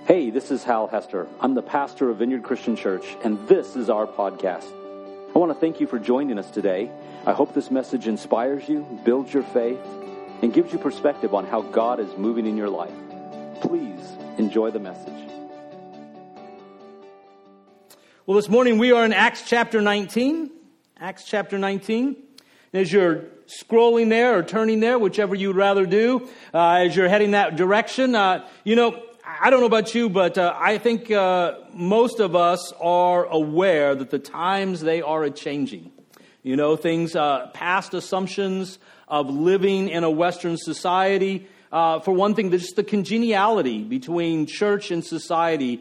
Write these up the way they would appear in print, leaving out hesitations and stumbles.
Hey, this is Hal Hester. I'm the pastor of Vineyard Christian Church, and this is our podcast. I want to thank you for joining us today. I hope this message inspires you, builds your faith, and gives you perspective on how God is moving in your life. Please enjoy the message. Well, this morning we are in Acts chapter 19. Acts chapter 19. As you're scrolling there or turning there, whichever you'd rather do, as you're heading that direction, I don't know about you, but I think most of us are aware that the times, they are a-changing. You know, things, past assumptions of living in a Western society. For one thing, just the congeniality between church and society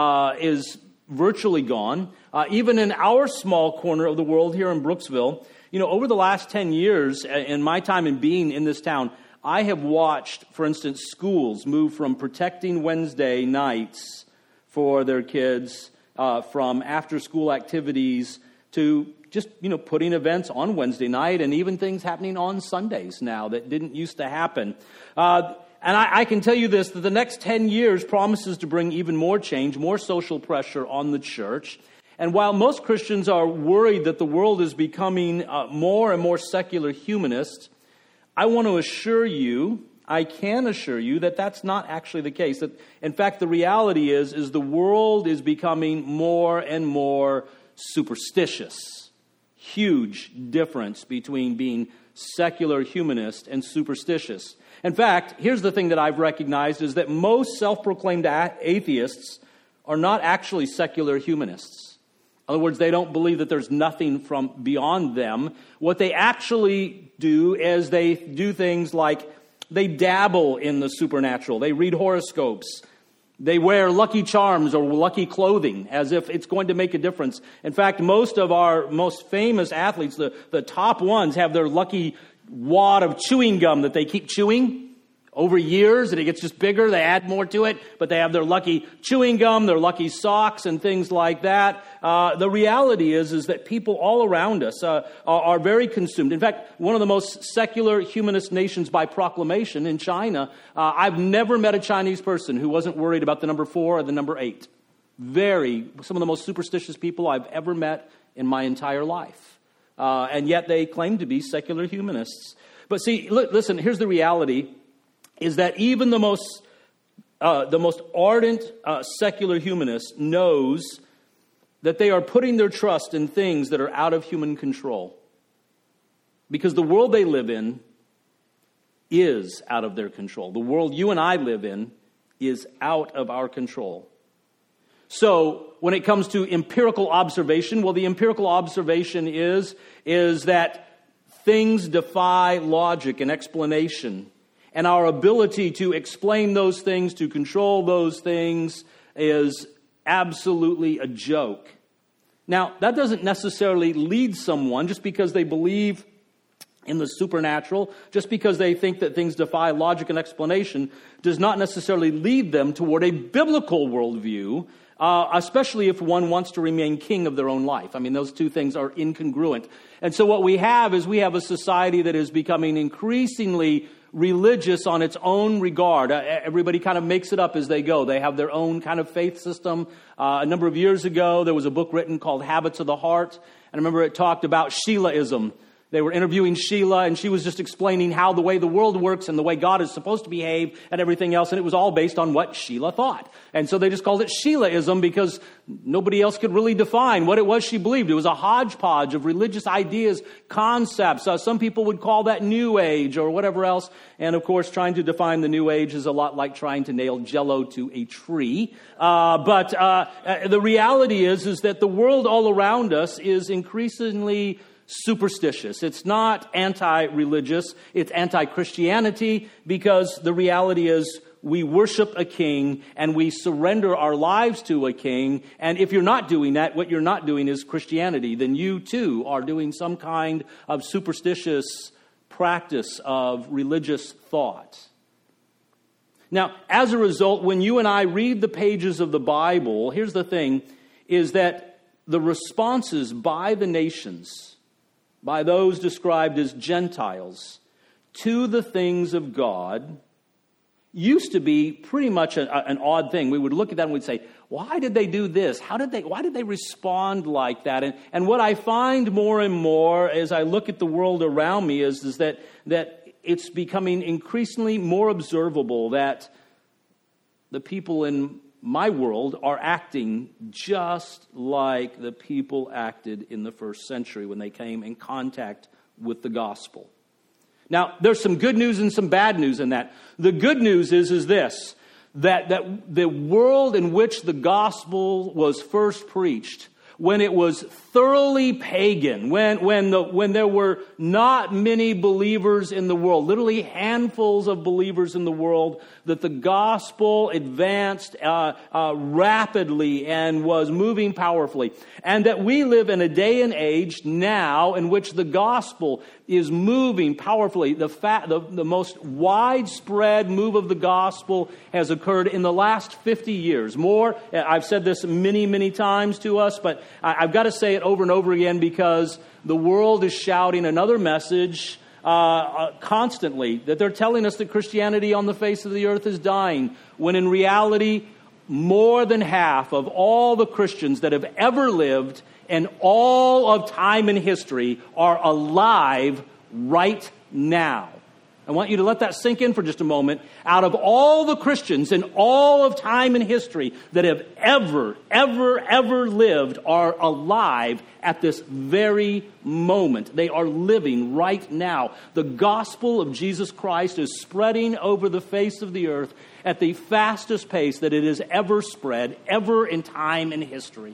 is virtually gone. Even in our small corner of the world here in Brooksville, you know, over the last 10 years, in my time in being in this town, I have watched, for instance, schools move from protecting Wednesday nights for their kids, from after-school activities to just, putting events on Wednesday night, and even things happening on Sundays now that didn't used to happen. And I can tell you this, that the next 10 years promises to bring even more change, more social pressure on the church. And while most Christians are worried that the world is becoming more and more secular humanist, I want to assure you, I can assure you that that's not actually the case. That, in fact, the reality is the world is becoming more and more superstitious. Huge difference between being secular humanist and superstitious. In fact, here's the thing that I've recognized is that most self-proclaimed atheists are not actually secular humanists. In other words, they don't believe that there's nothing from beyond them. What they actually do is they do things like they dabble in the supernatural. They read horoscopes. They wear lucky charms or lucky clothing as if it's going to make a difference. In fact, most of our most famous athletes, the top ones, have their lucky wad of chewing gum that they keep chewing over years, and it gets just bigger. They add more to it, but they have their lucky chewing gum, their lucky socks, and things like that. The reality is that people all around us are very consumed. In fact, one of the most secular humanist nations by proclamation in China, I've never met a Chinese person who wasn't worried about the number 4 or the number 8. Some of the most superstitious people I've ever met in my entire life. And yet they claim to be secular humanists. But see, listen, here's the reality. Is that even the most ardent secular humanist knows that they are putting their trust in things that are out of human control. Because the world they live in is out of their control. The world you and I live in is out of our control. So when it comes to empirical observation, well, the empirical observation is that things defy logic and explanation. And our ability to explain those things, to control those things, is absolutely a joke. Now, that doesn't necessarily lead someone, just because they believe in the supernatural, just because they think that things defy logic and explanation, does not necessarily lead them toward a biblical worldview, especially if one wants to remain king of their own life. I mean, those two things are incongruent. And so what we have is we have a society that is becoming increasingly religious on its own regard. Everybody kind of makes it up as they go. They have their own kind of faith system. A number of years ago, there was a book written called Habits of the Heart. And I remember it talked about Sheilaism. They were interviewing Sheila, and she was just explaining how the way the world works and the way God is supposed to behave and everything else, and it was all based on what Sheila thought. And so they just called it Sheilaism because nobody else could really define what it was she believed. It was a hodgepodge of religious ideas, concepts. Some people would call that New Age or whatever else. And of course, trying to define the New Age is a lot like trying to nail Jell-O to a tree. But the reality is that the world all around us is increasingly superstitious. It's not anti-religious, it's anti-Christianity, because the reality is we worship a king and we surrender our lives to a king. And if you're not doing that, what you're not doing is Christianity, then you too are doing some kind of superstitious practice of religious thought. Now, as a result, when you and I read the pages of the Bible, here's the thing, is that the responses by the nations, by those described as Gentiles, to the things of God used to be pretty much an odd thing. We would look at that and we'd say, why did they do this? Why did they respond like that? And what I find more and more as I look at the world around me is that it's becoming increasingly more observable that the people in my world are acting just like the people acted in the first century when they came in contact with the gospel. Now, there's some good news and some bad news in that. The good news is this, that the world in which the gospel was first preached, when it was thoroughly pagan, when there were not many believers in the world, literally handfuls of believers in the world, that the gospel advanced rapidly and was moving powerfully. And that we live in a day and age now in which the gospel is moving powerfully. The most widespread move of the gospel has occurred in the last 50 years. More, I've said this many, many times to us, but I've got to say it over and over again because the world is shouting another message constantly, that they're telling us that Christianity on the face of the earth is dying, when in reality, more than half of all the Christians that have ever lived in all of time and history are alive right now. I want you to let that sink in for just a moment. Out of all the Christians in all of time and history that have ever lived are alive at this very moment. They are living right now. The gospel of Jesus Christ is spreading over the face of the earth at the fastest pace that it has ever spread, ever in time and history.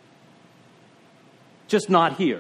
Just not here.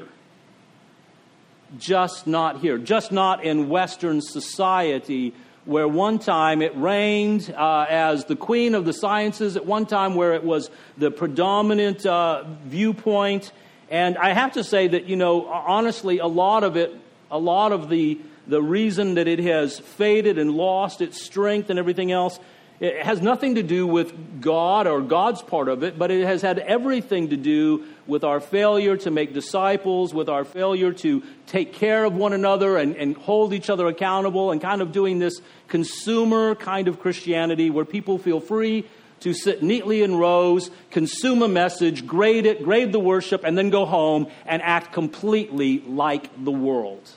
Just not here. Just not in Western society, where one time it reigned as the queen of the sciences, at one time where it was the predominant viewpoint. And I have to say that, honestly, a lot of the reason that it has faded and lost its strength and everything else, it has nothing to do with God or God's part of it, but it has had everything to do with our failure to make disciples, with our failure to take care of one another and hold each other accountable, and kind of doing this consumer kind of Christianity where people feel free to sit neatly in rows, consume a message, grade the worship, and then go home and act completely like the world.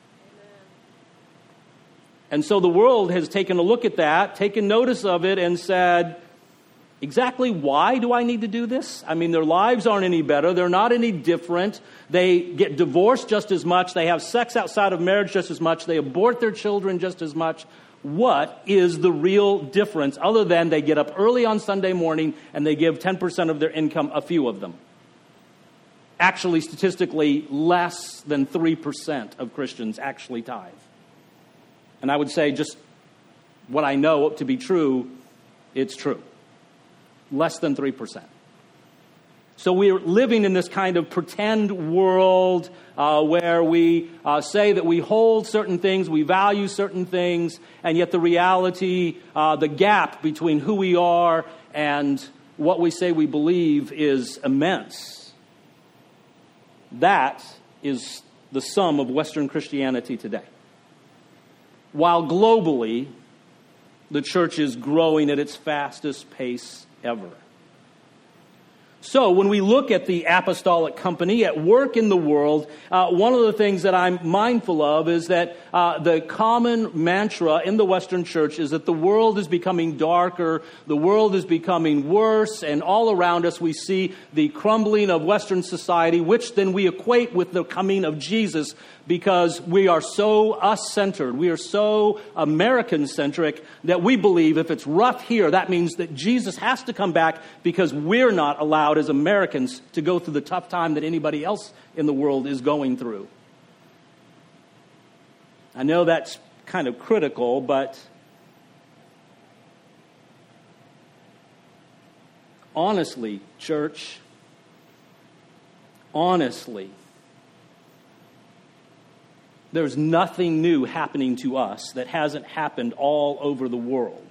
And so the world has taken a look at that, taken notice of it, and said, exactly why do I need to do this? I mean, their lives aren't any better. They're not any different. They get divorced just as much. They have sex outside of marriage just as much. They abort their children just as much. What is the real difference other than they get up early on Sunday morning and they give 10% of their income, a few of them? Actually, statistically, less than 3% of Christians actually tithe. And I would say just what I know to be true, it's true. Less than 3%. So we're living in this kind of pretend world where we say that we hold certain things, we value certain things, and yet the reality, the gap between who we are and what we say we believe is immense. That is the sum of Western Christianity today. While globally, the church is growing at its fastest pace ever. So when we look at the apostolic company at work in the world, one of the things that I'm mindful of is that the common mantra in the Western church is that the world is becoming darker, the world is becoming worse, and all around us we see the crumbling of Western society, which then we equate with the coming of Jesus, because we are so us-centered, we are so American-centric that we believe if it's rough here, that means that Jesus has to come back because we're not allowed as Americans to go through the tough time that anybody else in the world is going through. I know that's kind of critical, but honestly, church, honestly, there's nothing new happening to us that hasn't happened all over the world.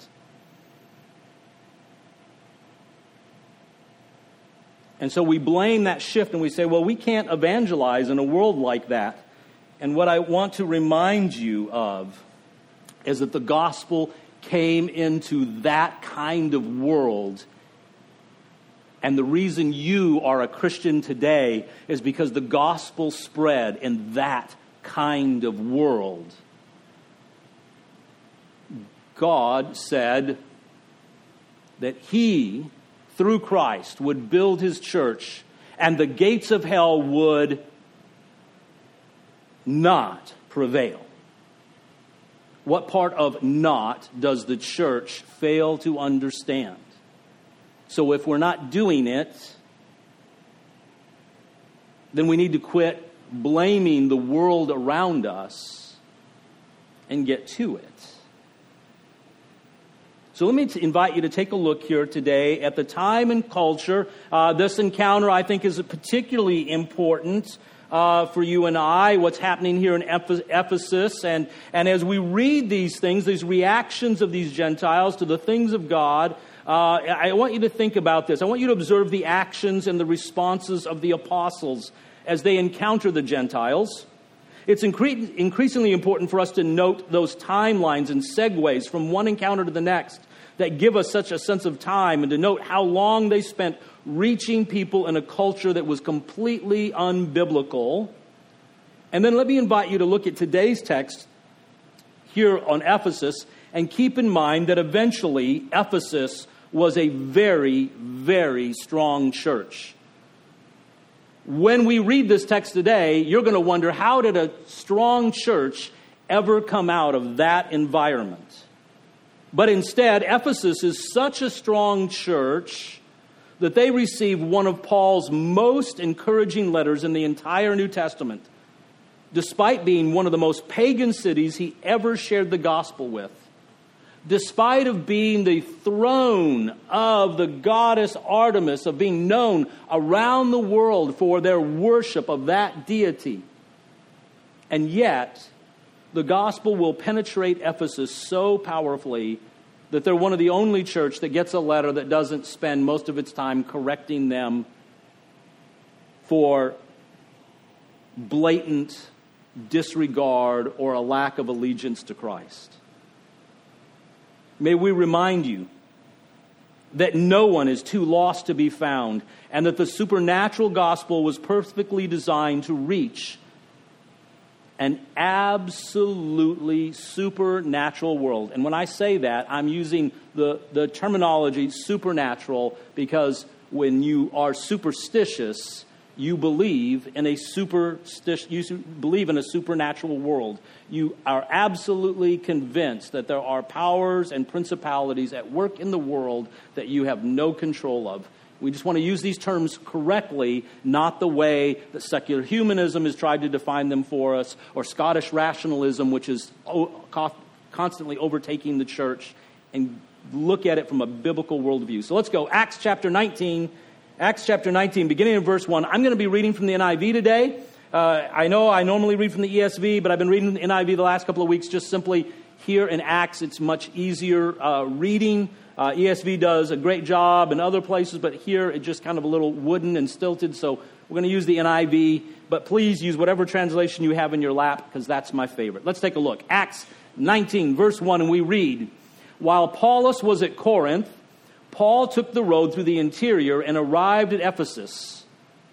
And so we blame that shift and we say, well, we can't evangelize in a world like that. And what I want to remind you of is that the gospel came into that kind of world. And the reason you are a Christian today is because the gospel spread in that kind of world. God said that He, through Christ, would build His church, and the gates of hell would not prevail. What part of not does the church fail to understand? So if we're not doing it, then we need to quit blaming the world around us and get to it. So let me invite you to take a look here today at the time and culture. This encounter, I think, is particularly important for you and I, what's happening here in Ephesus. And as we read these things, these reactions of these Gentiles to the things of God, I want you to think about this. I want you to observe the actions and the responses of the apostles as they encounter the Gentiles. It's increasingly important for us to note those timelines and segues from one encounter to the next that give us such a sense of time, and to note how long they spent reaching people in a culture that was completely unbiblical. And then let me invite you to look at today's text here on Ephesus, and keep in mind that eventually Ephesus was a very, very strong church. When we read this text today, you're going to wonder, how did a strong church ever come out of that environment? But instead, Ephesus is such a strong church that they received one of Paul's most encouraging letters in the entire New Testament, despite being one of the most pagan cities he ever shared the gospel with. Despite of being the throne of the goddess Artemis, of being known around the world for their worship of that deity. And yet, the gospel will penetrate Ephesus so powerfully that they're one of the only church that gets a letter that doesn't spend most of its time correcting them for blatant disregard or a lack of allegiance to Christ. May we remind you that no one is too lost to be found, and that the supernatural gospel was perfectly designed to reach an absolutely supernatural world. And when I say that, I'm using the terminology supernatural, because when you are superstitious, you believe in a supernatural world. You are absolutely convinced that there are powers and principalities at work in the world that you have no control of. We just want to use these terms correctly, not the way that secular humanism has tried to define them for us, or Scottish rationalism, which is constantly overtaking the church, and look at it from a biblical worldview. So let's go. Acts chapter 19. Acts chapter 19, beginning in verse 1. I'm going to be reading from the NIV today. I know I normally read from the ESV, but I've been reading the NIV the last couple of weeks, just simply here in Acts. It's much easier reading. ESV does a great job in other places, but here it's just kind of a little wooden and stilted, so we're going to use the NIV. But please use whatever translation you have in your lap, because that's my favorite. Let's take a look. Acts 19, verse 1, and we read, "While Apollos was at Corinth, Paul took the road through the interior and arrived at Ephesus.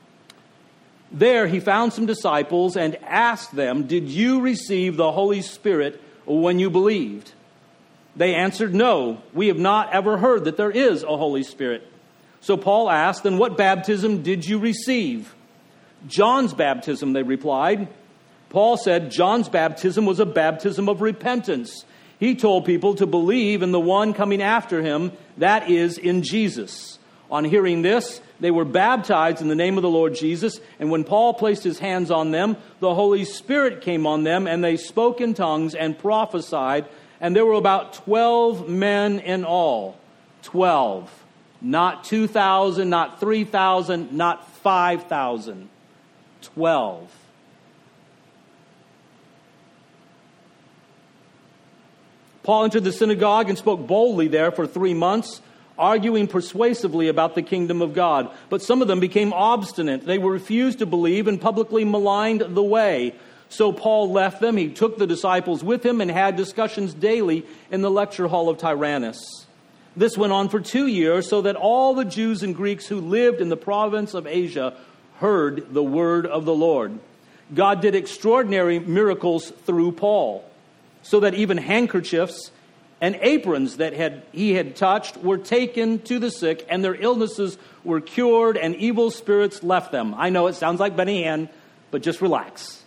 There he found some disciples and asked them, 'Did you receive the Holy Spirit when you believed?' They answered, 'No, we have not ever heard that there is a Holy Spirit.' So Paul asked, 'Then what baptism did you receive?' 'John's baptism,' they replied. Paul said, 'John's baptism was a baptism of repentance. He told people to believe in the one coming after him, that is, in Jesus.' On hearing this, they were baptized in the name of the Lord Jesus. And when Paul placed his hands on them, the Holy Spirit came on them, and they spoke in tongues and prophesied. And there were about 12 men in all." 12. Not 2,000, not 3,000, not 5,000. 12. Paul entered the synagogue and spoke boldly there for 3 months, arguing persuasively about the kingdom of God. But some of them became obstinate. They refused to believe and publicly maligned the way. So Paul left them. He took the disciples with him and had discussions daily in the lecture hall of Tyrannus. This went on for 2 years, so that all the Jews and Greeks who lived in the province of Asia heard the word of the Lord. God did extraordinary miracles through Paul, so that even handkerchiefs and aprons that he had touched were taken to the sick, and their illnesses were cured, and evil spirits left them. I know it sounds like Benny Hinn, but just relax.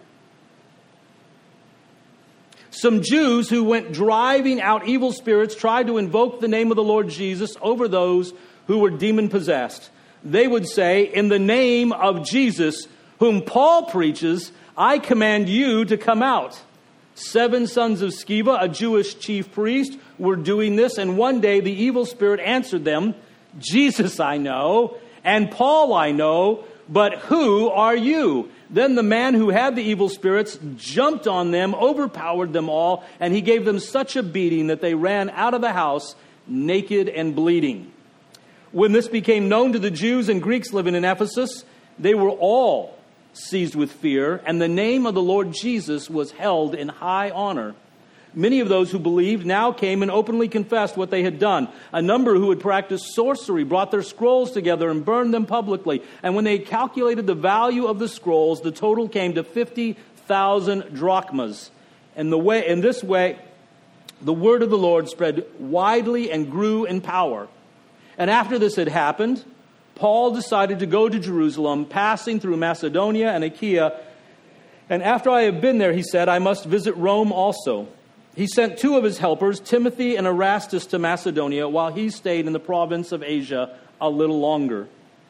Some Jews who went driving out evil spirits tried to invoke the name of the Lord Jesus over those who were demon-possessed. They would say, "In the name of Jesus, whom Paul preaches, I command you to come out." 7 sons of Sceva, a Jewish chief priest, were doing this, and one day the evil spirit answered them, "Jesus I know, and Paul I know, but who are you?" Then the man who had the evil spirits jumped on them, overpowered them all, and he gave them such a beating that they ran out of the house naked and bleeding. When this became known to the Jews and Greeks living in Ephesus, they were all seized with fear, and the name of the Lord Jesus was held in high honor. Many of those who believed now came and openly confessed what they had done. A number who had practiced sorcery brought their scrolls together and burned them publicly. And when they calculated the value of the scrolls, the total came to 50,000 drachmas. And in this way, the word of the Lord spread widely and grew in power. And after this had happened, Paul decided to go to Jerusalem, passing through Macedonia and Achaia. And after I have been there, he said, I must visit Rome also. He sent 2 of his helpers, Timothy and Erastus, to Macedonia, while he stayed in the province of Asia a little longer.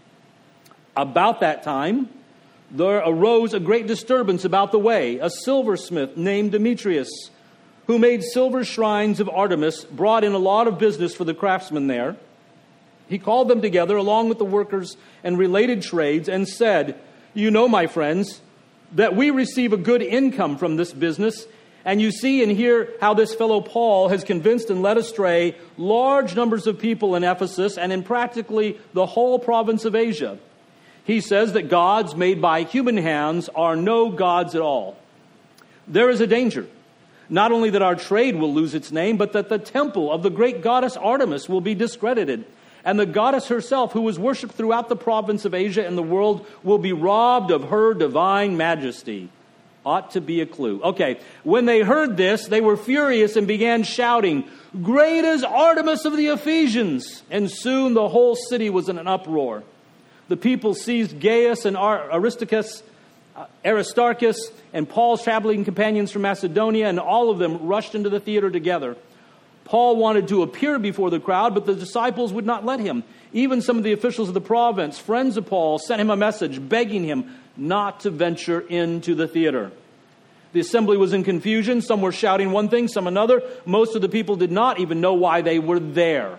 About that time, there arose a great disturbance about the way. A silversmith named Demetrius, who made silver shrines of Artemis, brought in a lot of business for the craftsmen there. He called them together along with the workers and related trades and said, "You know, my friends, that we receive a good income from this business, and you see and hear how this fellow Paul has convinced and led astray large numbers of people in Ephesus and in practically the whole province of Asia. He says that gods made by human hands are no gods at all. There is a danger, not only that our trade will lose its name, but that the temple of the great goddess Artemis will be discredited. And the goddess herself, who is worshipped throughout the province of Asia and the world, will be robbed of her divine majesty." Ought to be a clue. Okay, when they heard this, they were furious and began shouting, "Great is Artemis of the Ephesians!" And soon the whole city was in an uproar. The people seized Gaius and Aristarchus, and Paul's traveling companions from Macedonia, and all of them rushed into the theater together. Paul wanted to appear before the crowd, but the disciples would not let him. Even some of the officials of the province, friends of Paul, sent him a message begging him not to venture into the theater. The assembly was in confusion. Some were shouting one thing, some another. Most of the people did not even know why they were there.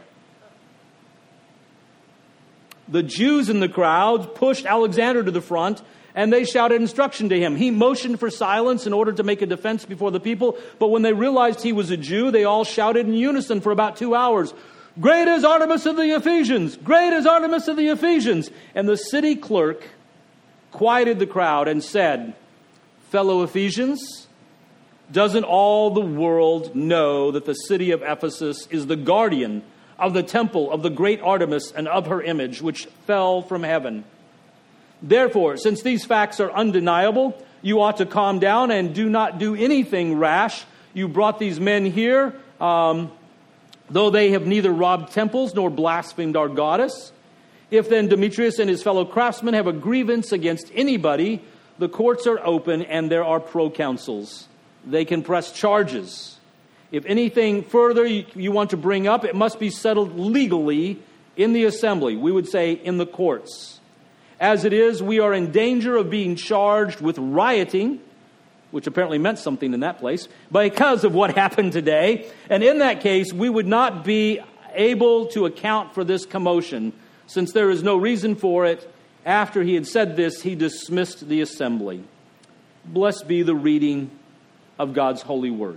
The Jews in the crowd pushed Alexander to the front, and they shouted instruction to him. He motioned for silence in order to make a defense before the people, but when they realized he was a Jew, they all shouted in unison for about 2 hours, "Great is Artemis of the Ephesians! Great is Artemis of the Ephesians!" And the city clerk quieted the crowd and said, "Fellow Ephesians, doesn't all the world know that the city of Ephesus is the guardian of the temple of the great Artemis and of her image, which fell from heaven? Therefore, since these facts are undeniable, you ought to calm down and do not do anything rash. You brought these men here, though they have neither robbed temples nor blasphemed our goddess. If then Demetrius and his fellow craftsmen have a grievance against anybody, the courts are open and there are proconsuls. They can press charges. If anything further you want to bring up, it must be settled legally in the assembly. We would say in the courts. As it is, we are in danger of being charged with rioting," which apparently meant something in that place, "because of what happened today. And in that case, we would not be able to account for this commotion, since there is no reason for it." After he had said this, he dismissed the assembly. Blessed be the reading of God's holy word.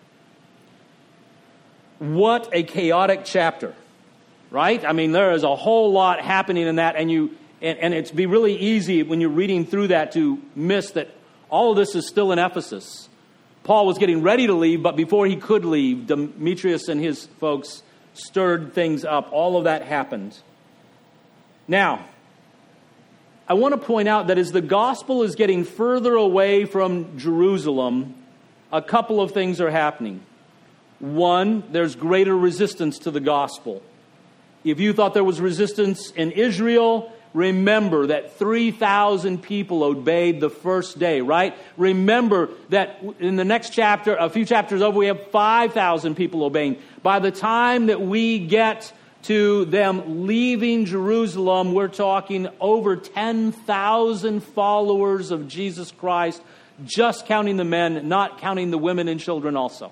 What a chaotic chapter, right? I mean, there is a whole lot happening in that, and it's be really easy when you're reading through that to miss that all of this is still in Ephesus. Paul was getting ready to leave, but before he could leave, Demetrius and his folks stirred things up. All of that happened. Now, I want to point out that as the gospel is getting further away from Jerusalem, a couple of things are happening. One, there's greater resistance to the gospel. If you thought there was resistance in Israel, remember that 3,000 people obeyed the first day, right? Remember that in the next chapter, a few chapters over, we have 5,000 people obeying. By the time that we get to them leaving Jerusalem, we're talking over 10,000 followers of Jesus Christ, just counting the men, not counting the women and children also.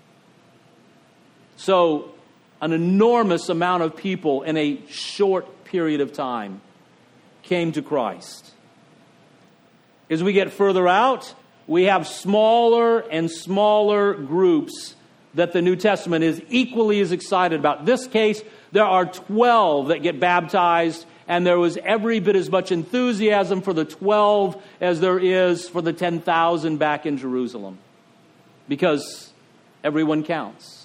So, an enormous amount of people in a short period of time came to Christ. As we get further out, we have smaller and smaller groups that the New Testament is equally as excited about. In this case, there are 12 that get baptized, and there was every bit as much enthusiasm for the 12 as there is for the 10,000 back in Jerusalem, because everyone counts.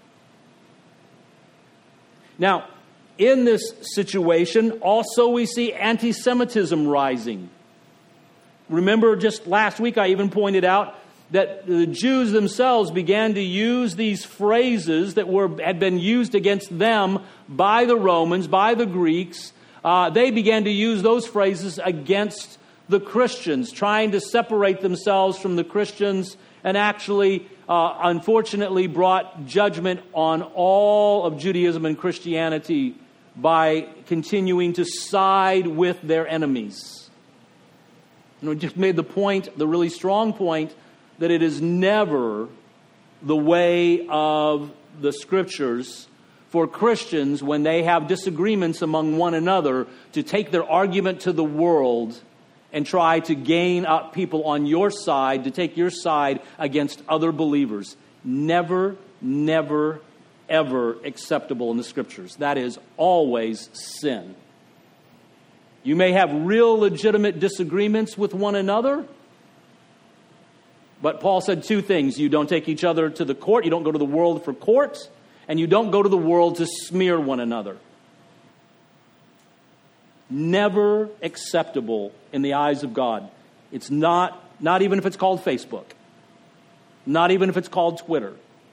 Now, in this situation, also we see anti-Semitism rising. Remember, just last week I even pointed out that the Jews themselves began to use these phrases that had been used against them by the Romans, by the Greeks. They began to use those phrases against the Christians, trying to separate themselves from the Christians, and actually, unfortunately, brought judgment on all of Judaism and Christianity by continuing to side with their enemies. And we just made the point, the really strong point, that it is never the way of the Scriptures for Christians, when they have disagreements among one another, to take their argument to the world and try to gain up people on your side, to take your side against other believers. Never, never, ever acceptable in the Scriptures. That is always sin. You may have real legitimate disagreements with one another, but Paul said two things. You don't take each other to the court. You don't go to the world for court. And you don't go to the world to smear one another. Never acceptable in the eyes of God. It's not even if it's called Facebook. Not even if it's called Twitter.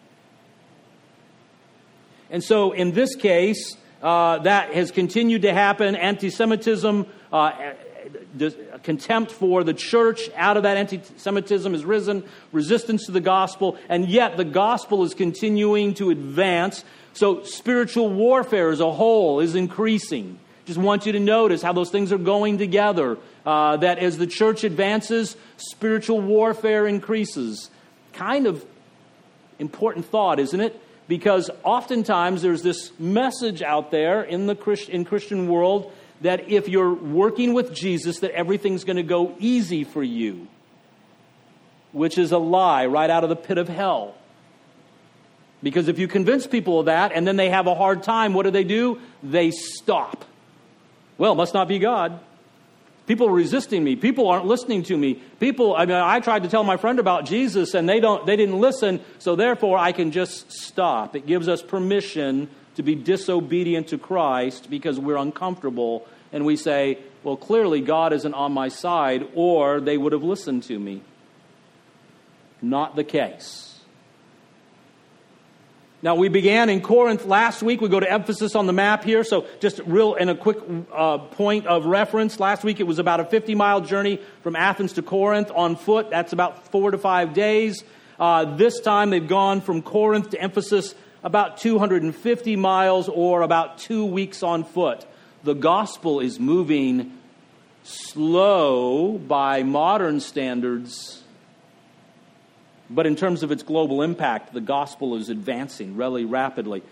And so in this case, that has continued to happen. Anti-Semitism, contempt for the church, out of that anti-Semitism has risen, resistance to the gospel, and yet the gospel is continuing to advance. So spiritual warfare as a whole is increasing. Just want you to notice how those things are going together. That as the church advances, spiritual warfare increases. Kind of important thought, isn't it? Because oftentimes there's this message out there in the Christian world that if you're working with Jesus, that everything's going to go easy for you, which is a lie right out of the pit of hell. Because if you convince people of that and then they have a hard time, what do? They stop. Well, it must not be God. People are resisting me. People aren't listening to me. I tried to tell my friend about Jesus and they didn't listen, so therefore I can just stop. It gives us permission to be disobedient to Christ because we're uncomfortable, and we say, well, clearly God isn't on my side, or they would have listened to me. Not the case. Now, we began in Corinth last week. We go to Ephesus on the map here, so just a quick point of reference. Last week it was about a 50-mile journey from Athens to Corinth on foot. That's about 4 to 5 days. This time they've gone from Corinth to Ephesus about 250 miles, or about 2 weeks on foot. The gospel is moving slow by modern standards, but in terms of its global impact, the gospel is advancing really rapidly.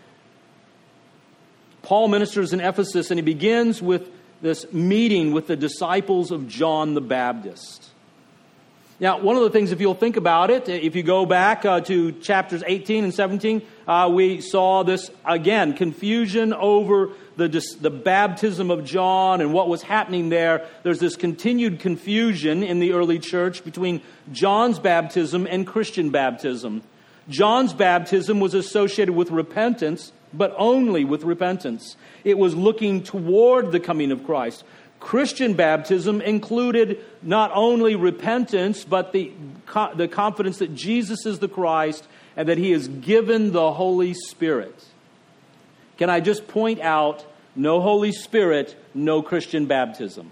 Paul ministers in Ephesus, and he begins with this meeting with the disciples of John the Baptist. Now, one of the things, if you'll think about it, if you go back to chapters 18 and 17, we saw this, again, confusion over the baptism of John and what was happening there, there's this continued confusion in the early church between John's baptism and Christian baptism. John's baptism was associated with repentance, but only with repentance. It was looking toward the coming of Christ. Christian baptism included not only repentance, but the confidence that Jesus is the Christ and that He has given the Holy Spirit. Can I just point out, no Holy Spirit, no Christian baptism.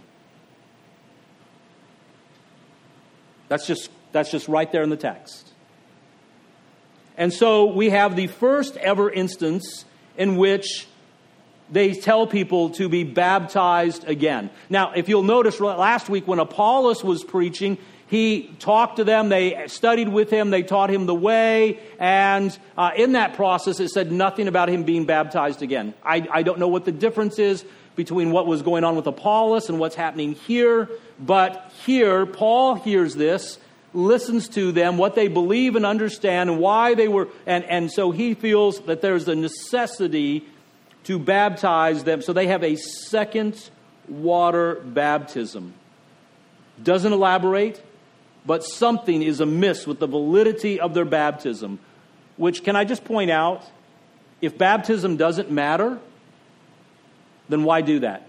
That's just right there in the text. And so we have the first ever instance in which they tell people to be baptized again. Now, if you'll notice last week when Apollos was preaching, he talked to them, they studied with him, they taught him the way, and in that process it said nothing about him being baptized again. I don't know what the difference is between what was going on with Apollos and what's happening here, but here Paul hears this, listens to them, what they believe and understand, and why they were, and so he feels that there's a necessity to baptize them. So they have a second water baptism. Doesn't elaborate, but something is amiss with the validity of their baptism. Which, can I just point out, if baptism doesn't matter, then why do that?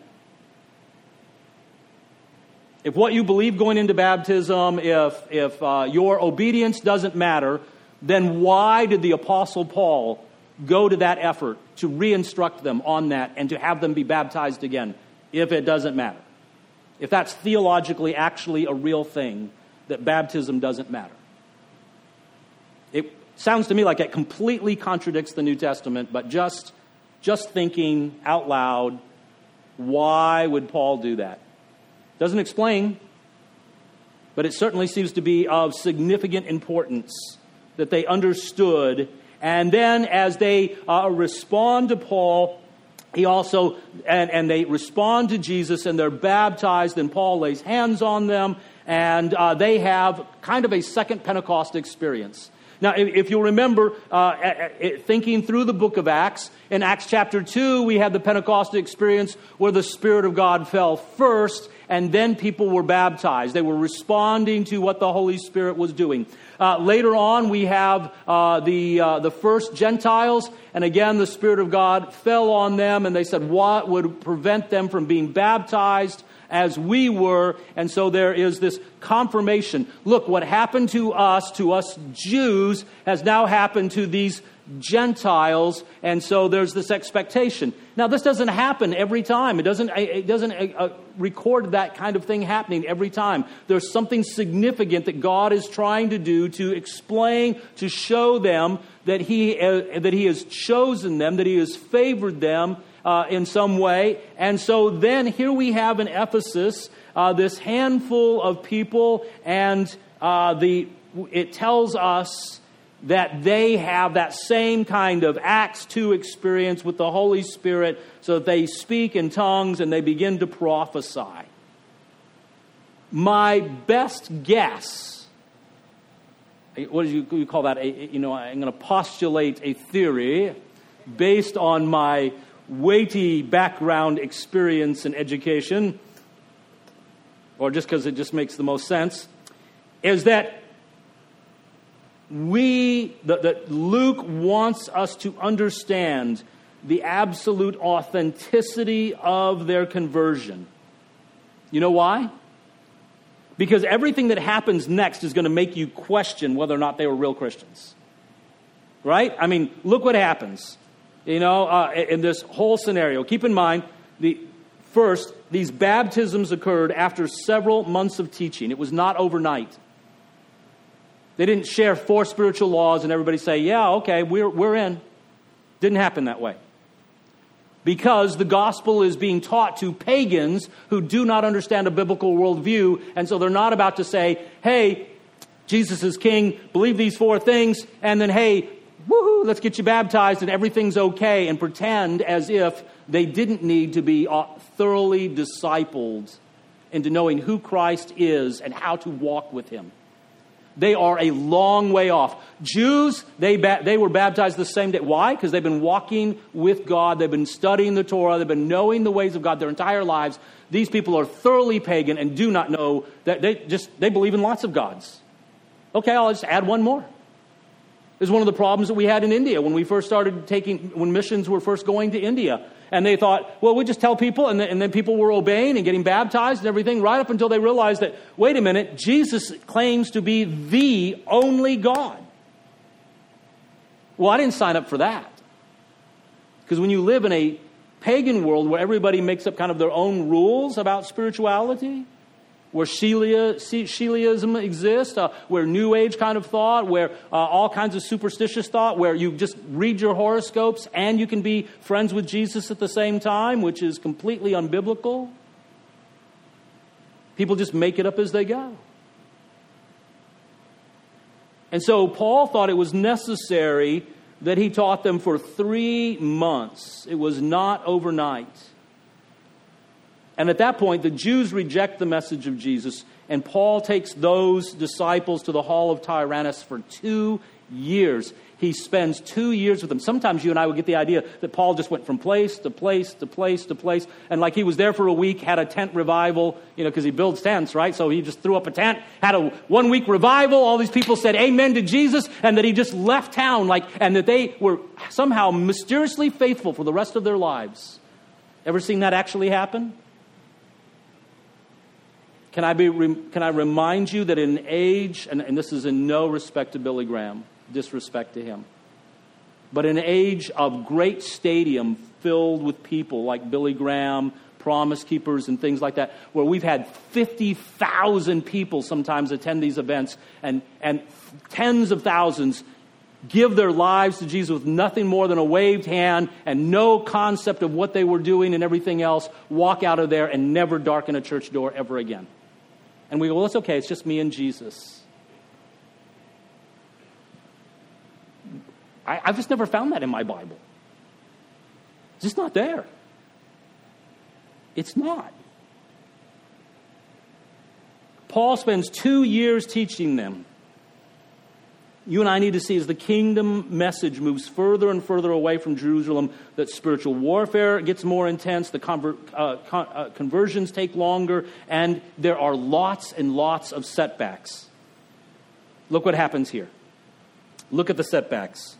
If what you believe going into baptism, if your obedience doesn't matter, then why did the Apostle Paul go to that effort to re-instruct them on that and to have them be baptized again, if it doesn't matter? If that's theologically actually a real thing, that baptism doesn't matter. It sounds to me like it completely contradicts the New Testament, but just thinking out loud, why would Paul do that? Doesn't explain, but it certainly seems to be of significant importance that they understood. And then as they respond to Paul, he also, and they respond to Jesus and they're baptized, and Paul lays hands on them, and they have kind of a second Pentecost experience. Now, if you'll remember, thinking through the book of Acts, in Acts chapter 2, we had the Pentecost experience where the Spirit of God fell first, and then people were baptized. They were responding to what the Holy Spirit was doing. Later on, we have the first Gentiles, and again, the Spirit of God fell on them, and they said, what would prevent them from being baptized as we were? And so there is this confirmation. Look, what happened to us Jews, has now happened to these Gentiles, and so there's this expectation. Now, this doesn't happen every time. It doesn't record that kind of thing happening every time. There's something significant that God is trying to do to explain, to show them that He has chosen them, that He has favored them in some way. And so then here we have in Ephesus this handful of people, and it tells us that they have that same kind of Acts 2 experience with the Holy Spirit, so that they speak in tongues and they begin to prophesy. My best guess, what do you call that? I'm going to postulate a theory based on my weighty background experience and education, or just because it just makes the most sense, is that that Luke wants us to understand the absolute authenticity of their conversion. You know why? Because everything that happens next is going to make you question whether or not they were real Christians. Right? I mean, look what happens. In this whole scenario. Keep in mind, these baptisms occurred after several months of teaching. It was not overnight. They didn't share 4 spiritual laws and everybody say, yeah, okay, we're in. Didn't happen that way. Because the gospel is being taught to pagans who do not understand a biblical worldview, and so they're not about to say, hey, Jesus is king, believe these 4 things, and then, hey, woohoo, let's get you baptized and everything's okay, and pretend as if they didn't need to be thoroughly discipled into knowing who Christ is and how to walk with Him. They are a long way off. Jews, they were baptized the same day. Why? Because they've been walking with God. They've been studying the Torah. They've been knowing the ways of God their entire lives. These people are thoroughly pagan and do not know that they believe in lots of gods. Okay, I'll just add one more. This is one of the problems that we had in India when we first started when missions were first going to India. And they thought, well, we just tell people, and then people were obeying and getting baptized and everything, right up until they realized that, wait a minute, Jesus claims to be the only God. Well, I didn't sign up for that. Because when you live in a pagan world where everybody makes up kind of their own rules about spirituality, where Sheliaism exists, where New Age kind of thought, where all kinds of superstitious thought, where you just read your horoscopes and you can be friends with Jesus at the same time, which is completely unbiblical. People just make it up as they go. And so Paul thought it was necessary that he taught them for 3 months. It was not overnight. And at that point, the Jews reject the message of Jesus, and Paul takes those disciples to the hall of Tyrannus for 2 years. He spends 2 years with them. Sometimes you and I would get the idea that Paul just went from place to place to place to place, and like he was there for a week, had a tent revival, because he builds tents, right? So he just threw up a tent, had a 1-week revival, all these people said amen to Jesus, and that he just left town, and that they were somehow mysteriously faithful for the rest of their lives. Ever seen that actually happen? Can I remind you that in age, and this is in no respect to Billy Graham, disrespect to him, but in an age of great stadium filled with people like Billy Graham, Promise Keepers and things like that, where we've had 50,000 people sometimes attend these events, and tens of thousands give their lives to Jesus with nothing more than a waved hand and no concept of what they were doing and everything else, walk out of there and never darken a church door ever again. And we go, well, it's okay, it's just me and Jesus. I've just never found that in my Bible. It's just not there. It's not. Paul spends 2 years teaching them. You and I need to see as the kingdom message moves further and further away from Jerusalem, that spiritual warfare gets more intense, the conversions take longer, and there are lots and lots of setbacks. Look what happens here. Look at the setbacks.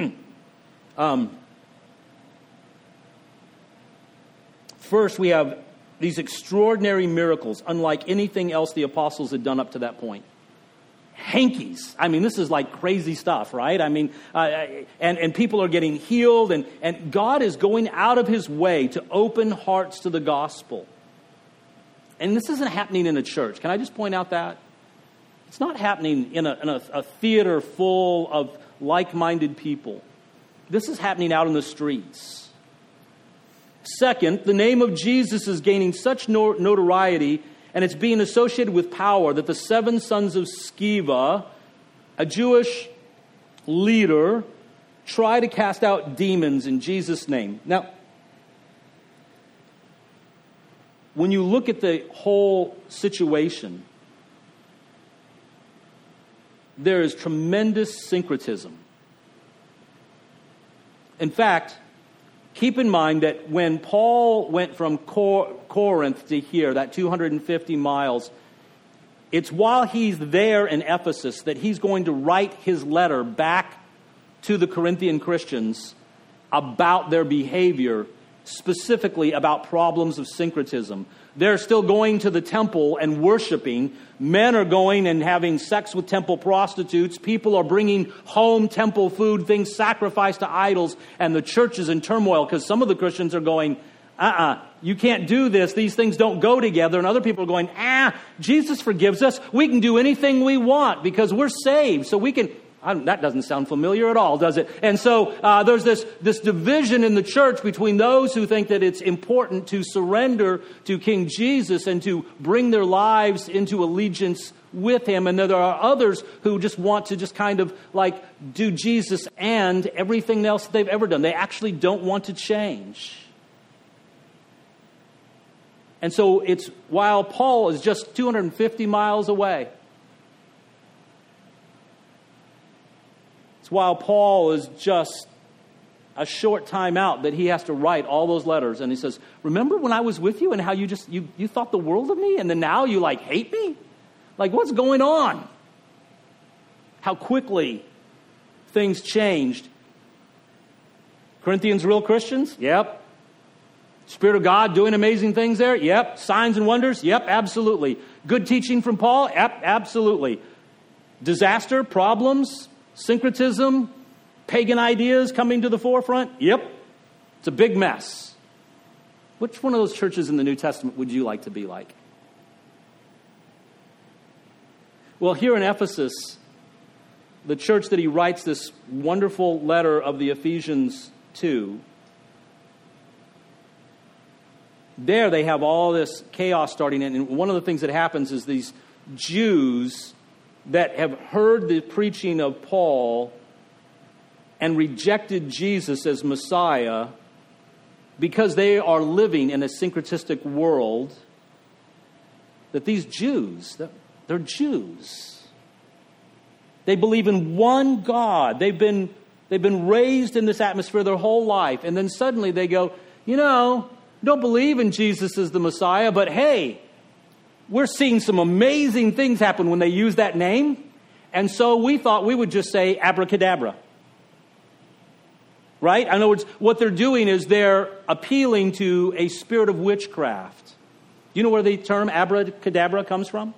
First, we have these extraordinary miracles, unlike anything else the apostles had done up to that point. Hankies. I mean, this is like crazy stuff, right? I mean, and people are getting healed, and God is going out of his way to open hearts to the gospel. And this isn't happening in a church. Can I just point out that? It's not happening in a theater full of like-minded people. This is happening out in the streets. Second, the name of Jesus is gaining such notoriety, and it's being associated with power, that the 7 sons of Sceva, a Jewish leader, try to cast out demons in Jesus' name. Now, when you look at the whole situation, there is tremendous syncretism. In fact, keep in mind that when Paul went from Corinth to here, that 250 miles, it's while he's there in Ephesus that he's going to write his letter back to the Corinthian Christians about their behavior, specifically about problems of syncretism. They're still going to the temple and worshiping. Men are going and having sex with temple prostitutes. People are bringing home temple food, things sacrificed to idols, and the church is in turmoil because some of the Christians are going, you can't do this. These things don't go together. And other people are going, Jesus forgives us. We can do anything we want because we're saved. So we can... that doesn't sound familiar at all, does it? And so there's this division in the church between those who think that it's important to surrender to King Jesus and to bring their lives into allegiance with him. And there are others who just want to just kind of like do Jesus and everything else they've ever done. They actually don't want to change. And so it's while Paul is just 250 miles away, It's while Paul is just a short time out that he has to write all those letters. And he says, remember when I was with you and how you thought the world of me? And then now you hate me? Like, what's going on? How quickly things changed. Corinthians real Christians? Yep. Spirit of God doing amazing things there? Yep. Signs and wonders? Yep, absolutely. Good teaching from Paul? Yep, absolutely. Disaster, problems, syncretism, pagan ideas coming to the forefront? Yep. It's a big mess. Which one of those churches in the New Testament would you like to be like? Well, here in Ephesus, the church that he writes this wonderful letter of the Ephesians to, there they have all this chaos starting in. And one of the things that happens is these Jews that have heard the preaching of Paul and rejected Jesus as Messiah because they are living in a syncretistic world, that these Jews, they're Jews. They believe in one God. They've been raised in this atmosphere their whole life. And then suddenly they go, don't believe in Jesus as the Messiah, but hey, we're seeing some amazing things happen when they use that name. And so we thought we would just say abracadabra. Right? In other words, what they're doing is they're appealing to a spirit of witchcraft. Do you know where the term abracadabra comes from?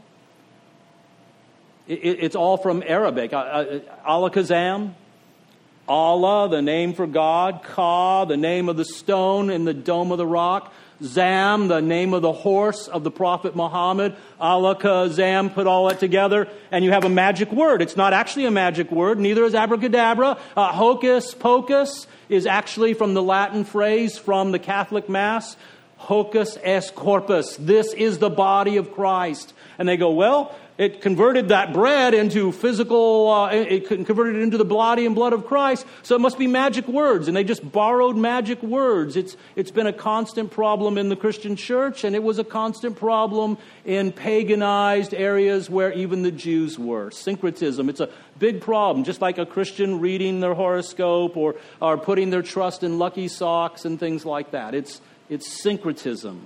It's all from Arabic. Alakazam, Allah, the name for God. Ka, the name of the stone in the dome of the rock. Zam, the name of the horse of the Prophet Muhammad. Alakazam, put all that together, and you have a magic word. It's not actually a magic word. Neither is abracadabra. Hocus pocus is actually from the Latin phrase from the Catholic Mass. Hocus est corpus. This is the body of Christ. And they go, well, it converted that bread into physical, it converted it into the body and blood of Christ, so it must be magic words. And they just borrowed magic words. It's been a constant problem in the Christian church, and it was a constant problem in paganized areas where even the Jews were. Syncretism, it's a big problem, just like a Christian reading their horoscope or putting their trust in lucky socks and things like that. It's syncretism.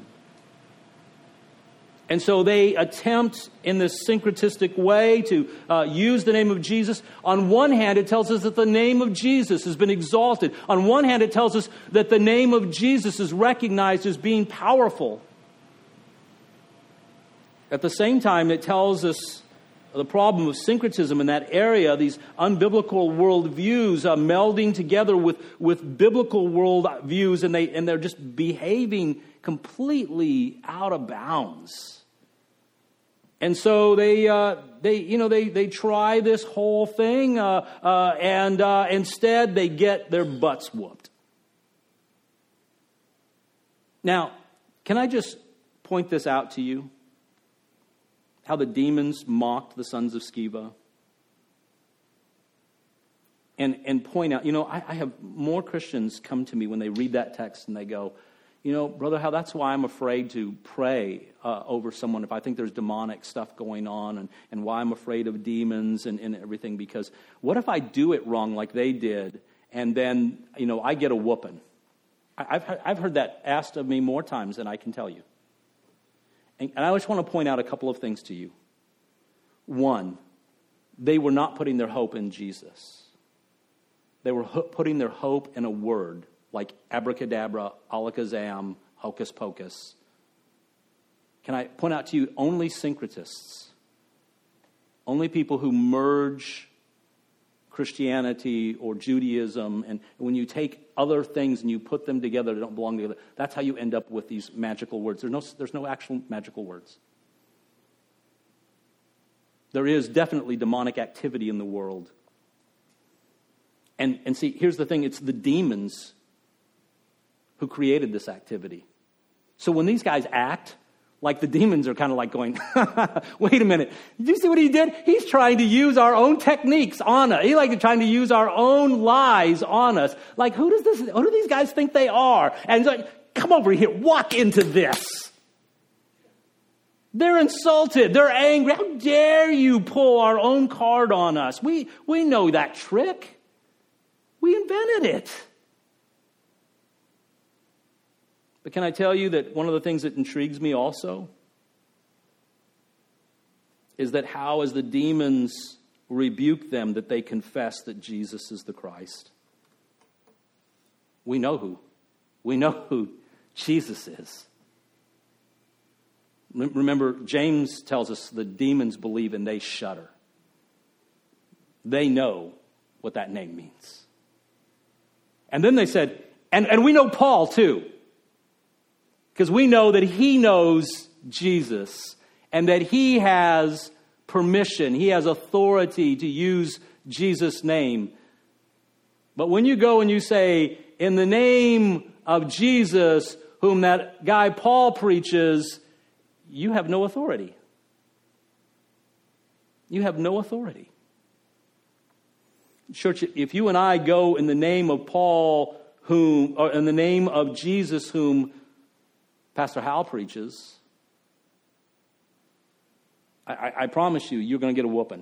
And so they attempt in this syncretistic way to use the name of Jesus. On one hand, it tells us that the name of Jesus has been exalted. On one hand, it tells us that the name of Jesus is recognized as being powerful. At the same time, it tells us the problem of syncretism in that area, these unbiblical worldviews melding together with biblical worldviews, and they're just behaving completely out of bounds. And so they try this whole thing, and instead they get their butts whooped. Now, can I just point this out to you? How the demons mocked the sons of Sceva. And point out, I have more Christians come to me when they read that text and they go, Brother Hal, that's why I'm afraid to pray over someone if I think there's demonic stuff going on, and why I'm afraid of demons and everything, because what if I do it wrong like they did, and then, I get a whooping? I've heard that asked of me more times than I can tell you. And I just want to point out a couple of things to you. One, they were not putting their hope in Jesus. They were putting their hope in a word like abracadabra, alakazam, hocus pocus. Can I point out to you, only syncretists, only people who merge Christianity or Judaism, and when you take other things and you put them together that don't belong together, that's how you end up with these magical words. There's no actual magical words. There is definitely demonic activity in the world. And see, here's the thing, it's the demons who created this activity. So when these guys act, like the demons are kind of like going, wait a minute, did you see what he did? He's trying to use our own techniques on us. He's like trying to use our own lies on us. Like, who do these guys think they are? And it's like, come over here, walk into this. They're insulted. They're angry. How dare you pull our own card on us? We know that trick. We invented it. But can I tell you that one of the things that intrigues me also is that how, as the demons rebuke them, that they confess that Jesus is the Christ. We know who Jesus is. Remember, James tells us the demons believe and they shudder. They know what that name means. And then they said, and we know Paul too, because we know that he knows Jesus and that he has permission, he has authority to use Jesus' name. But when you go and you say, in the name of Jesus, whom that guy Paul preaches, you have no authority. You have no authority. Church, if you and I go in the name of Paul, or in the name of Jesus, whom Pastor Hal preaches, I promise you, you're going to get a whooping.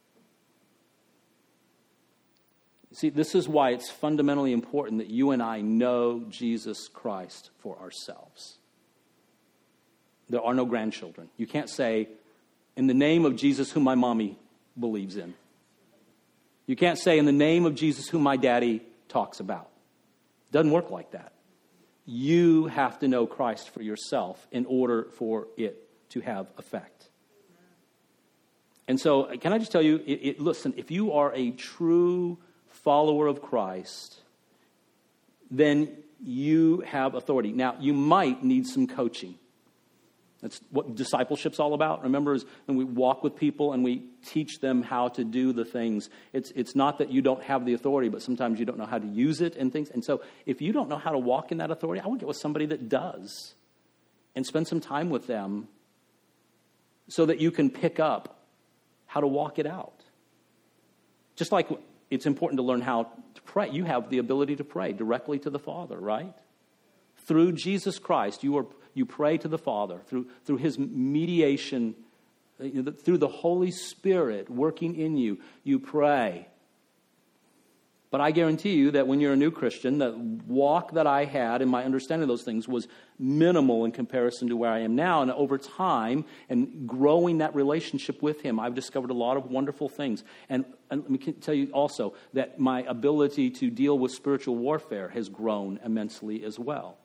See, this is why it's fundamentally important that you and I know Jesus Christ for ourselves. There are no grandchildren. You can't say, in the name of Jesus, whom my mommy believes in. You can't say, in the name of Jesus, whom my daddy talks about. It doesn't work like that. You have to know Christ for yourself in order for it to have effect. And so, can I just tell you, listen, if you are a true follower of Christ, then you have authority. Now, you might need some coaching. That's what discipleship's all about. Remember, when we walk with people and we teach them how to do the things, it's not that you don't have the authority, but sometimes you don't know how to use it and things. And so if you don't know how to walk in that authority, I want to get with somebody that does and spend some time with them so that you can pick up how to walk it out. Just like it's important to learn how to pray. You have the ability to pray directly to the Father, right? Through Jesus Christ, you pray to the Father through His mediation, through the Holy Spirit working in you. You pray. But I guarantee you that when you're a new Christian, the walk that I had and my understanding of those things was minimal in comparison to where I am now. And over time, and growing that relationship with Him, I've discovered a lot of wonderful things. And let me tell you also that my ability to deal with spiritual warfare has grown immensely as well.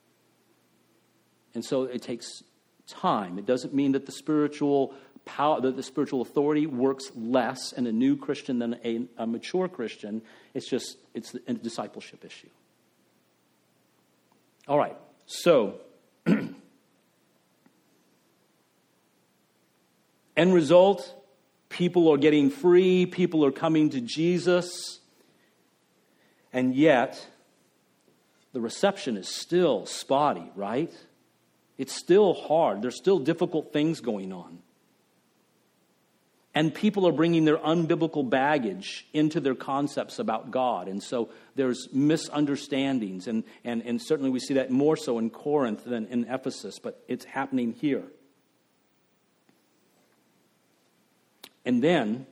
And so it takes time. It doesn't mean that the spiritual power, that the spiritual authority works less in a new Christian than a mature Christian. It's a discipleship issue. All right. So, end result, people are getting free. People are coming to Jesus. And yet, the reception is still spotty, right? It's still hard. There's still difficult things going on. And people are bringing their unbiblical baggage into their concepts about God. And so there's misunderstandings. And certainly we see that more so in Corinth than in Ephesus. But it's happening here. And then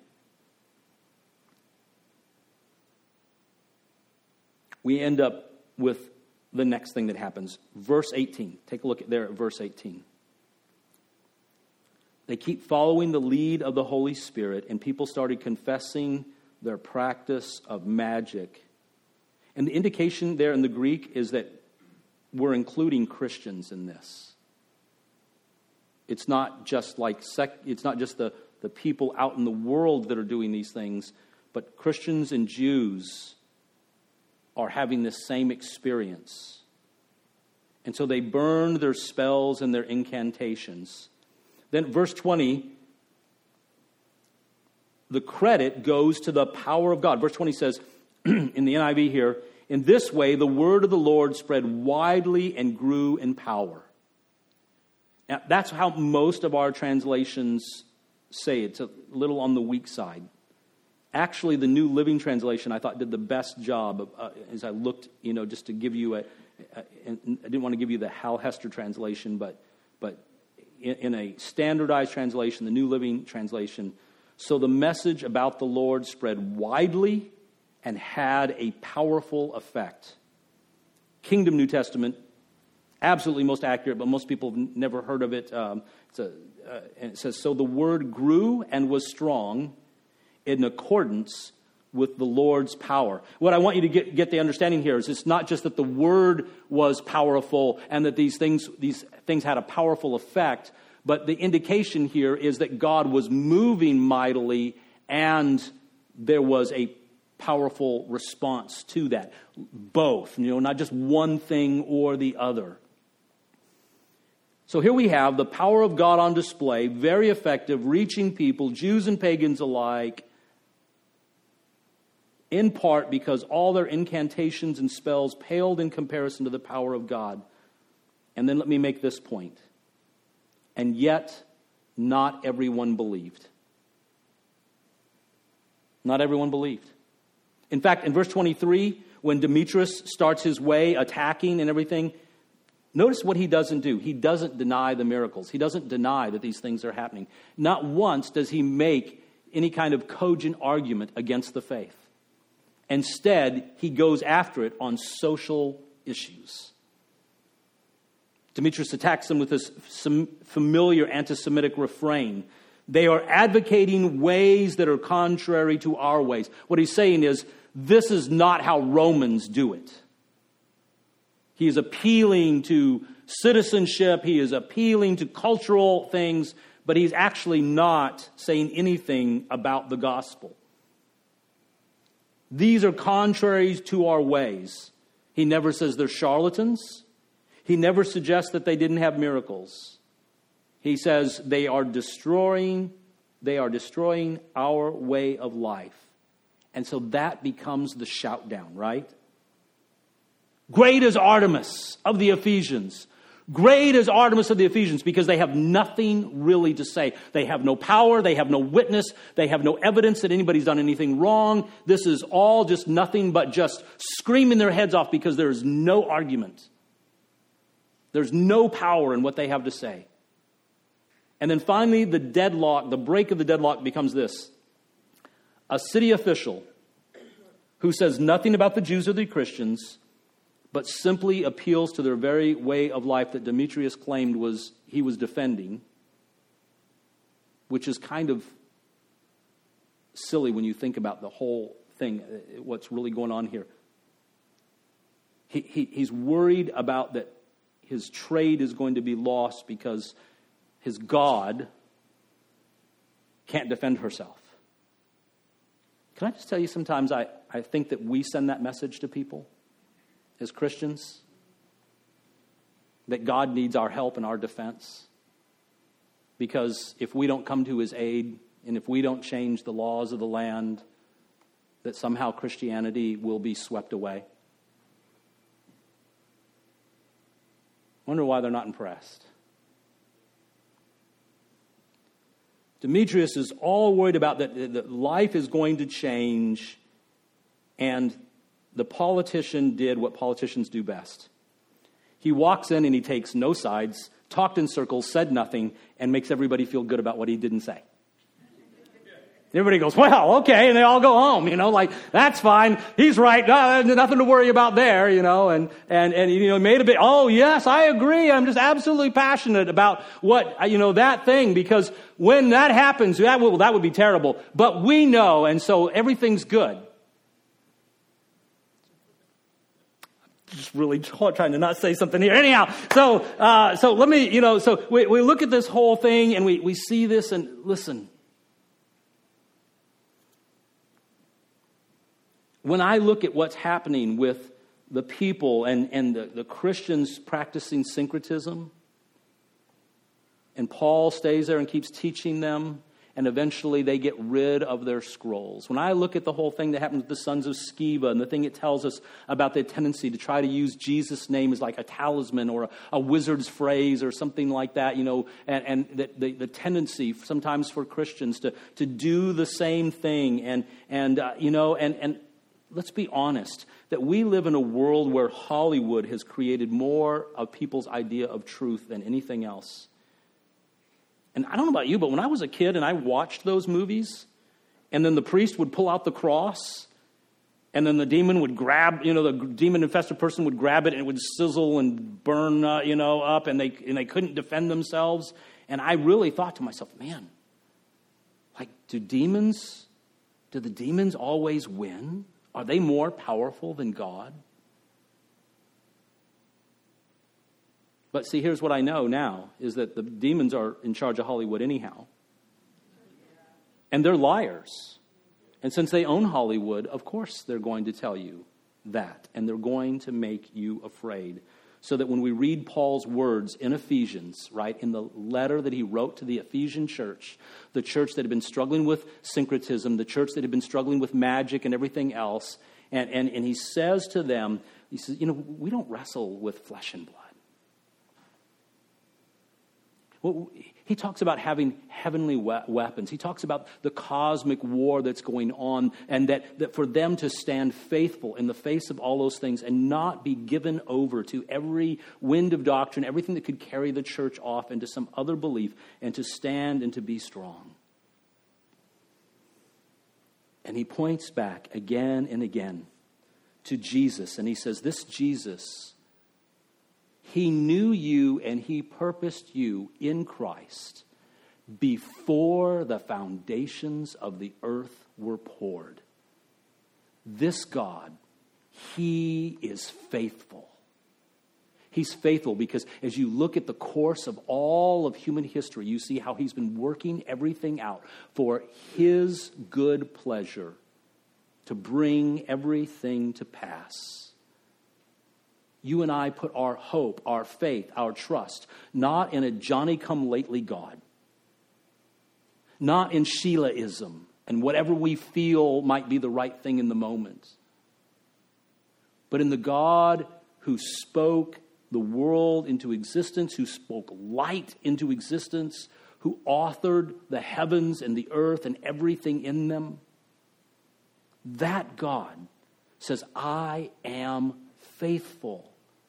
we end up with the next thing that happens. Verse 18. Take a look there at verse 18. They keep following the lead of the Holy Spirit, and people started confessing their practice of magic. And the indication there in the Greek is that we're including Christians in this. It's not just like it's not just the people out in the world that are doing these things, but Christians and Jews are having this same experience. And so they burn their spells and their incantations. Then verse 20, the credit goes to the power of God. Verse 20 says, in the NIV here, in this way the word of the Lord spread widely and grew in power. Now, that's how most of our translations say it. It's a little on the weak side. Actually, the New Living Translation, I thought, did the best job as I looked, just to give you and I didn't want to give you the Hal Hester translation, but in a standardized translation, the New Living Translation, so the message about the Lord spread widely and had a powerful effect. Kingdom New Testament, absolutely most accurate, but most people have never heard of it. And it says, so the word grew and was strong in accordance with the Lord's power. What I want you to get the understanding here is it's not just that the word was powerful and that these things had a powerful effect, but the indication here is that God was moving mightily and there was a powerful response to that. Both, not just one thing or the other. So here we have the power of God on display, very effective, reaching people, Jews and pagans alike, in part because all their incantations and spells paled in comparison to the power of God. And then let me make this point. And yet, not everyone believed. Not everyone believed. In fact, in verse 23, when Demetrius starts his way attacking and everything, notice what he doesn't do. He doesn't deny the miracles. He doesn't deny that these things are happening. Not once does he make any kind of cogent argument against the faith. Instead, he goes after it on social issues. Demetrius attacks them with this familiar anti-Semitic refrain. They are advocating ways that are contrary to our ways. What he's saying is, this is not how Romans do it. He is appealing to citizenship. He is appealing to cultural things, but he's actually not saying anything about the gospel. These are contrary to our ways. He never says they're charlatans. He never suggests that they didn't have miracles. He says they are destroying our way of life. And so that becomes the shout down, right? Great is Artemis of the Ephesians. Great is Artemis of the Ephesians, because they have nothing really to say. They have no power. They have no witness. They have no evidence that anybody's done anything wrong. This is all just nothing but just screaming their heads off because there is no argument. There's no power in what they have to say. And then finally, the break of the deadlock becomes this. A city official who says nothing about the Jews or the Christians, but simply appeals to their very way of life that Demetrius claimed he was defending, which is kind of silly when you think about the whole thing, what's really going on here. He's worried about that his trade is going to be lost because his God can't defend herself. Can I just tell you, sometimes I think that we send that message to people as Christians, that God needs our help and our defense. Because if we don't come to his aid, and if we don't change the laws of the land, that somehow Christianity will be swept away. I wonder why they're not impressed. Demetrius is all worried about that life is going to change, and the politician did what politicians do best. He walks in and he takes no sides, talked in circles, said nothing, and makes everybody feel good about what he didn't say. Everybody goes, well, okay, and they all go home, that's fine. He's right. Nothing to worry about there, and made a bit, oh, yes, I agree. I'm just absolutely passionate about what, that thing, because when that happens, that would be terrible. But we know, and so everything's good. Just really trying to not say something here. Anyhow, so let me, so we look at this whole thing and we see this, and listen. When I look at what's happening with the people and the Christians practicing syncretism, and Paul stays there and keeps teaching them, and eventually they get rid of their scrolls. When I look at the whole thing that happened with the sons of Sceva, and the thing it tells us about the tendency to try to use Jesus' name as like a talisman or a wizard's phrase or something like that, and the tendency sometimes for Christians to do the same thing, and let's be honest, that we live in a world where Hollywood has created more of people's idea of truth than anything else. And I don't know about you, but when I was a kid and I watched those movies, and then the priest would pull out the cross, And then the demon would grab, the demon-infested person would grab it, and it would sizzle and burn, up, and they couldn't defend themselves. And I really thought to myself, man, like, do the demons always win? Are they more powerful than God? But see, here's what I know now, is that the demons are in charge of Hollywood anyhow. And they're liars. And since they own Hollywood, of course they're going to tell you that. And they're going to make you afraid. So that when we read Paul's words in Ephesians, right, in the letter that he wrote to the Ephesian church, the church that had been struggling with syncretism, the church that had been struggling with magic and everything else, and he says to them, he says, we don't wrestle with flesh and blood. Well, he talks about having heavenly weapons. He talks about the cosmic war that's going on, and that for them to stand faithful in the face of all those things and not be given over to every wind of doctrine, everything that could carry the church off into some other belief, and to stand and to be strong. And he points back again and again to Jesus, and he says, this Jesus, he knew you and he purposed you in Christ before the foundations of the earth were poured. This God, he is faithful. He's faithful because as you look at the course of all of human history, you see how he's been working everything out for his good pleasure to bring everything to pass. You and I put our hope, our faith, our trust, not in a Johnny-come-lately God, not in Sheilaism and whatever we feel might be the right thing in the moment, but in the God who spoke the world into existence, who spoke light into existence, who authored the heavens and the earth and everything in them. That God says, I am faithful.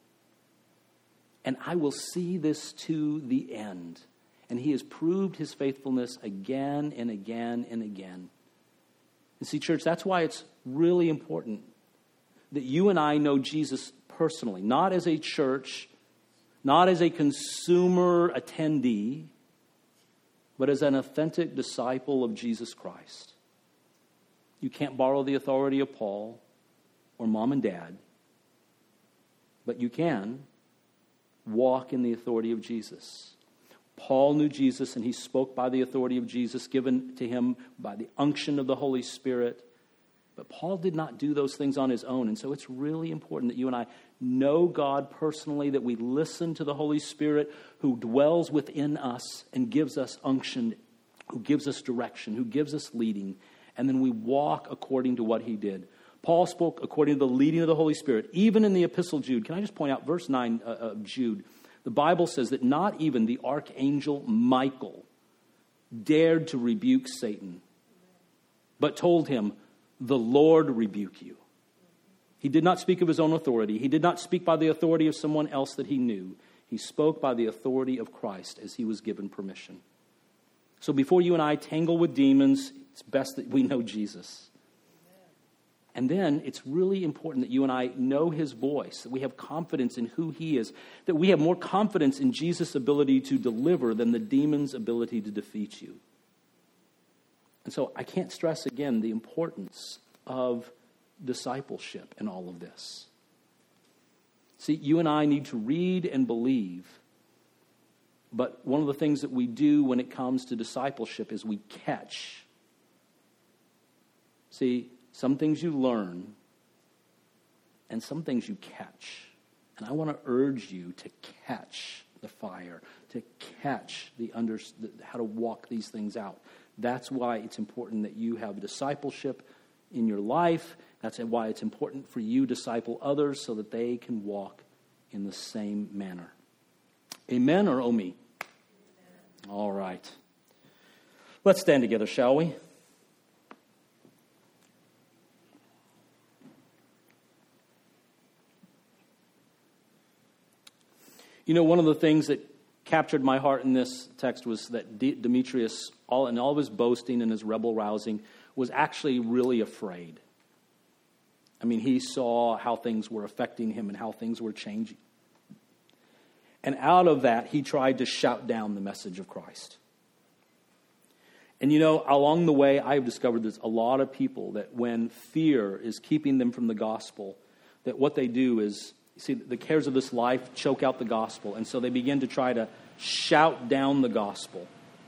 And I will see this to the end. And he has proved his faithfulness again and again and again. And see, church, that's why it's really important that you and I know Jesus personally, not as a church, not as a consumer attendee, but as an authentic disciple of Jesus Christ. You can't borrow the authority of Paul or mom and dad, but you can walk in the authority of Jesus. Paul knew Jesus, and he spoke by the authority of Jesus given to him by the unction of the Holy Spirit. But Paul did not do those things on his own. And so it's really important that you and I know God personally, that we listen to the Holy Spirit who dwells within us and gives us unction, who gives us direction, who gives us leading. And then we walk according to what he did. Paul spoke according to the leading of the Holy Spirit, even in the Epistle of Jude. Can I just point out verse 9 of Jude? The Bible says that not even the archangel Michael dared to rebuke Satan, but told him, the Lord rebuke you. He did not speak of his own authority. He did not speak by the authority of someone else that he knew. He spoke by the authority of Christ as he was given permission. So before you and I tangle with demons, it's best that we know Jesus. And then it's really important that you and I know his voice, that we have confidence in who he is, that we have more confidence in Jesus' ability to deliver than the demon's ability to defeat you. And so I can't stress again the importance of discipleship in all of this. See, you and I need to read and believe, but one of the things that we do when it comes to discipleship is we catch. See, some things you learn, and some things you catch. And I want to urge you to catch the fire, to catch how to walk these things out. That's why it's important that you have discipleship in your life. That's why it's important for you to disciple others so that they can walk in the same manner. Amen or oh me? Amen. All right. Let's stand together, shall we? You know, one of the things that captured my heart in this text was that Demetrius, in all of his boasting and his rebel rousing, was actually really afraid. I mean, he saw how things were affecting him and how things were changing. And out of that, he tried to shout down the message of Christ. And along the way, I've discovered there's a lot of people that when fear is keeping them from the gospel, that what they do is, the cares of this life choke out the gospel. And so they begin to try to shout down the gospel.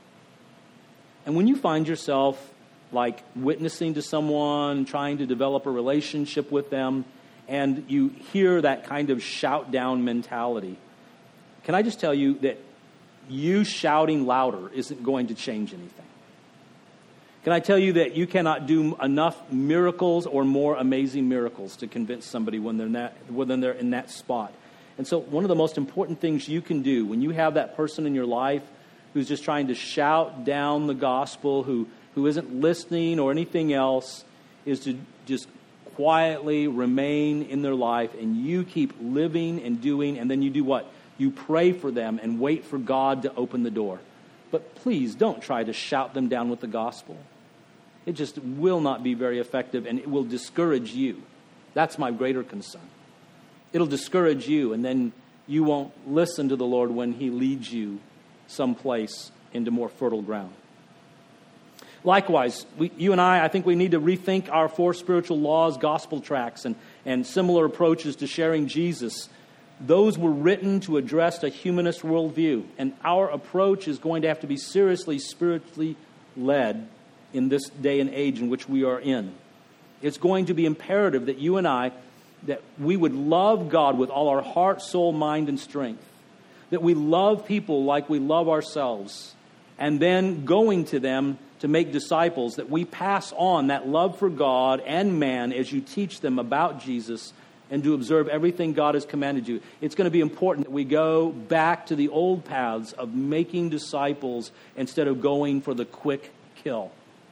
And when you find yourself like witnessing to someone, trying to develop a relationship with them, and you hear that kind of shout down mentality, can I just tell you that you shouting louder isn't going to change anything? Can I tell you that you cannot do enough miracles or more amazing miracles to convince somebody when they're in that spot? And so one of the most important things you can do when you have that person in your life who's just trying to shout down the gospel, who isn't listening or anything else, is to just quietly remain in their life, and you keep living and doing, and then you do what? You pray for them and wait for God to open the door. But please don't try to shout them down with the gospel. It just will not be very effective, and it will discourage you. That's my greater concern. It'll discourage you, and then you won't listen to the Lord when He leads you someplace into more fertile ground. Likewise, you and I think we need to rethink our 4 spiritual laws, gospel tracts, and similar approaches to sharing Jesus. Those were written to address a humanist worldview, and our approach is going to have to be seriously spiritually led in this day and age in which we are in. It's going to be imperative that you and I, that we would love God with all our heart, soul, mind, and strength. That we love people like we love ourselves. And then going to them to make disciples, that we pass on that love for God and man as you teach them about Jesus and to observe everything God has commanded you. It's going to be important that we go back to the old paths of making disciples instead of going for the quick kill.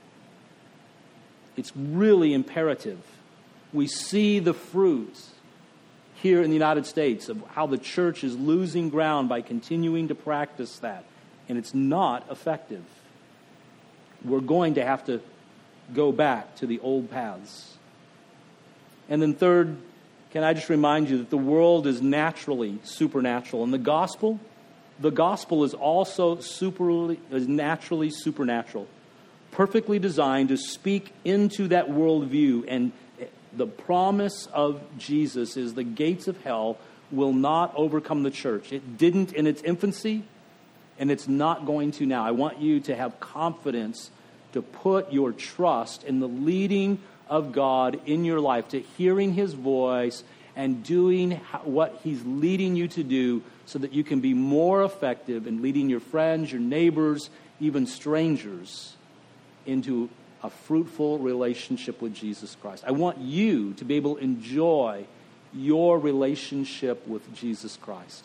It's really imperative. We see the fruits here in the United States of how the church is losing ground by continuing to practice that. And it's not effective. We're going to have to go back to the old paths. And then third, can I just remind you that the world is naturally supernatural. And the gospel is also naturally supernatural. Perfectly designed to speak into that worldview. And the promise of Jesus is the gates of hell will not overcome the church. It didn't in its infancy, and it's not going to now. I want you to have confidence to put your trust in the leading of God in your life, to hearing His voice and doing what He's leading you to do so that you can be more effective in leading your friends, your neighbors, even strangers into a fruitful relationship with Jesus Christ. I want you to be able to enjoy your relationship with Jesus Christ.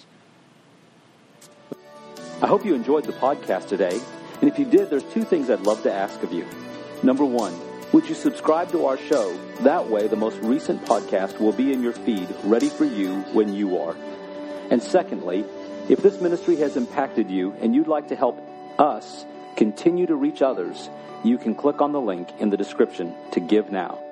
I hope you enjoyed the podcast today. And if you did, there's 2 things I'd love to ask of you. Number 1, would you subscribe to our show? That way, the most recent podcast will be in your feed, ready for you when you are. And secondly, if this ministry has impacted you and you'd like to help us continue to reach others, you can click on the link in the description to give now.